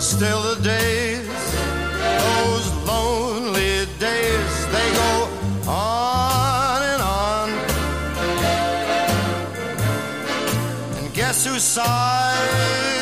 Still the days, those lonely days, they go on and on. And guess who sighs